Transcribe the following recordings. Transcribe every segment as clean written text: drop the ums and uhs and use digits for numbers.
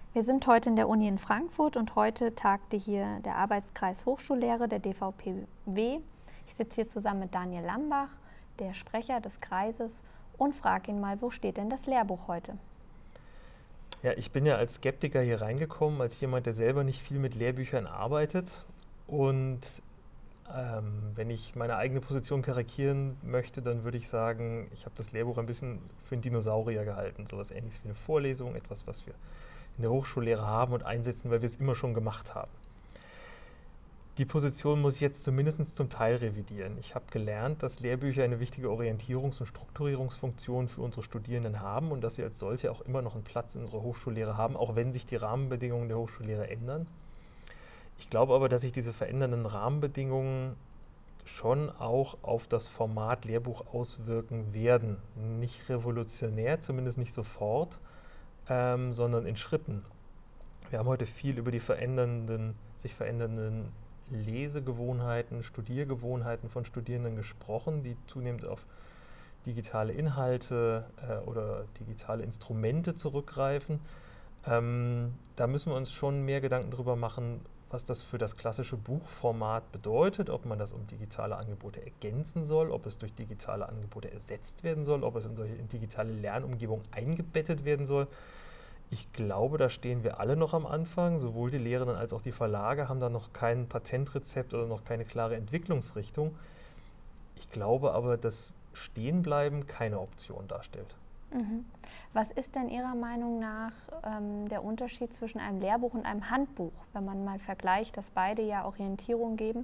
Wir sind heute in der Uni in Frankfurt und heute tagte hier der Arbeitskreis Hochschullehre der DVPW. Ich sitze hier zusammen mit Daniel Lambach, der Sprecher des Kreises, und frage ihn mal, wo steht denn das Lehrbuch heute? Ja, ich bin ja als Skeptiker hier reingekommen, als jemand, der selber nicht viel mit Lehrbüchern arbeitet. Und wenn ich meine eigene Position karikieren möchte, dann würde ich sagen, ich habe das Lehrbuch ein bisschen für einen Dinosaurier gehalten. So etwas Ähnliches wie eine Vorlesung, etwas, was wir in der Hochschullehre haben und einsetzen, weil wir es immer schon gemacht haben. Die Position muss ich jetzt zumindest zum Teil revidieren. Ich habe gelernt, dass Lehrbücher eine wichtige Orientierungs- und Strukturierungsfunktion für unsere Studierenden haben und dass sie als solche auch immer noch einen Platz in unserer Hochschullehre haben, auch wenn sich die Rahmenbedingungen der Hochschullehre ändern. Ich glaube aber, dass sich diese verändernden Rahmenbedingungen schon auch auf das Format Lehrbuch auswirken werden. Nicht revolutionär, zumindest nicht sofort, sondern in Schritten. Wir haben heute viel über die sich verändernden Lesegewohnheiten, Studiergewohnheiten von Studierenden gesprochen, die zunehmend auf digitale Inhalte oder digitale Instrumente zurückgreifen. Da müssen wir uns schon mehr Gedanken darüber machen, was das für das klassische Buchformat bedeutet, ob man das um digitale Angebote ergänzen soll, ob es durch digitale Angebote ersetzt werden soll, ob es in digitale Lernumgebung eingebettet werden soll. Ich glaube, da stehen wir alle noch am Anfang. Sowohl die Lehrenden als auch die Verlage haben da noch kein Patentrezept oder noch keine klare Entwicklungsrichtung. Ich glaube aber, dass Stehenbleiben keine Option darstellt. Was ist denn Ihrer Meinung nach der Unterschied zwischen einem Lehrbuch und einem Handbuch, wenn man mal vergleicht, dass beide ja Orientierung geben?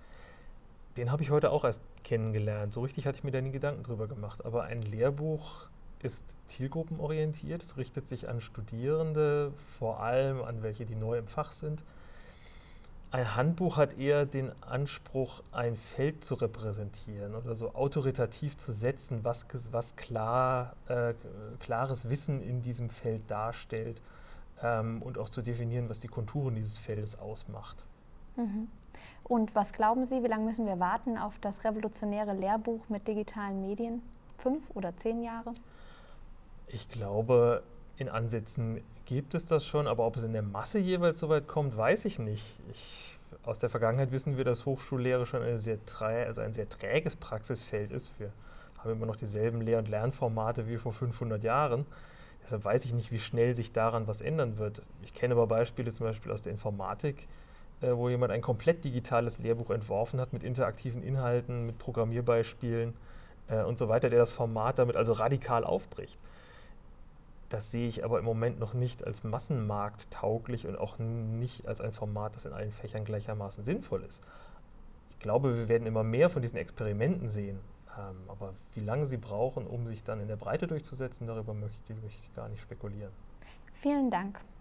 Den habe ich heute auch erst kennengelernt. So richtig hatte ich mir da nie Gedanken drüber gemacht. Aber ein Lehrbuch ist zielgruppenorientiert. Es richtet sich an Studierende, vor allem an welche, die neu im Fach sind. Ein Handbuch hat eher den Anspruch, ein Feld zu repräsentieren oder so autoritativ zu setzen, was klares Wissen in diesem Feld darstellt und auch zu definieren, was die Konturen dieses Feldes ausmacht. Und was glauben Sie, wie lange müssen wir warten auf das revolutionäre Lehrbuch mit digitalen Medien? 5 oder 10 Jahre? Ich glaube, in Ansätzen gibt es das schon, aber ob es in der Masse jeweils so weit kommt, weiß ich nicht. Aus der Vergangenheit wissen wir, dass Hochschullehre schon ein sehr träges Praxisfeld ist. Wir haben immer noch dieselben Lehr- und Lernformate wie vor 500 Jahren. Deshalb weiß ich nicht, wie schnell sich daran was ändern wird. Ich kenne aber Beispiele zum Beispiel aus der Informatik, wo jemand ein komplett digitales Lehrbuch entworfen hat mit interaktiven Inhalten, mit Programmierbeispielen und so weiter, der das Format damit also radikal aufbricht. Das sehe ich aber im Moment noch nicht als massenmarkttauglich und auch nicht als ein Format, das in allen Fächern gleichermaßen sinnvoll ist. Ich glaube, wir werden immer mehr von diesen Experimenten sehen. Aber wie lange sie brauchen, um sich dann in der Breite durchzusetzen, darüber möchte ich gar nicht spekulieren. Vielen Dank.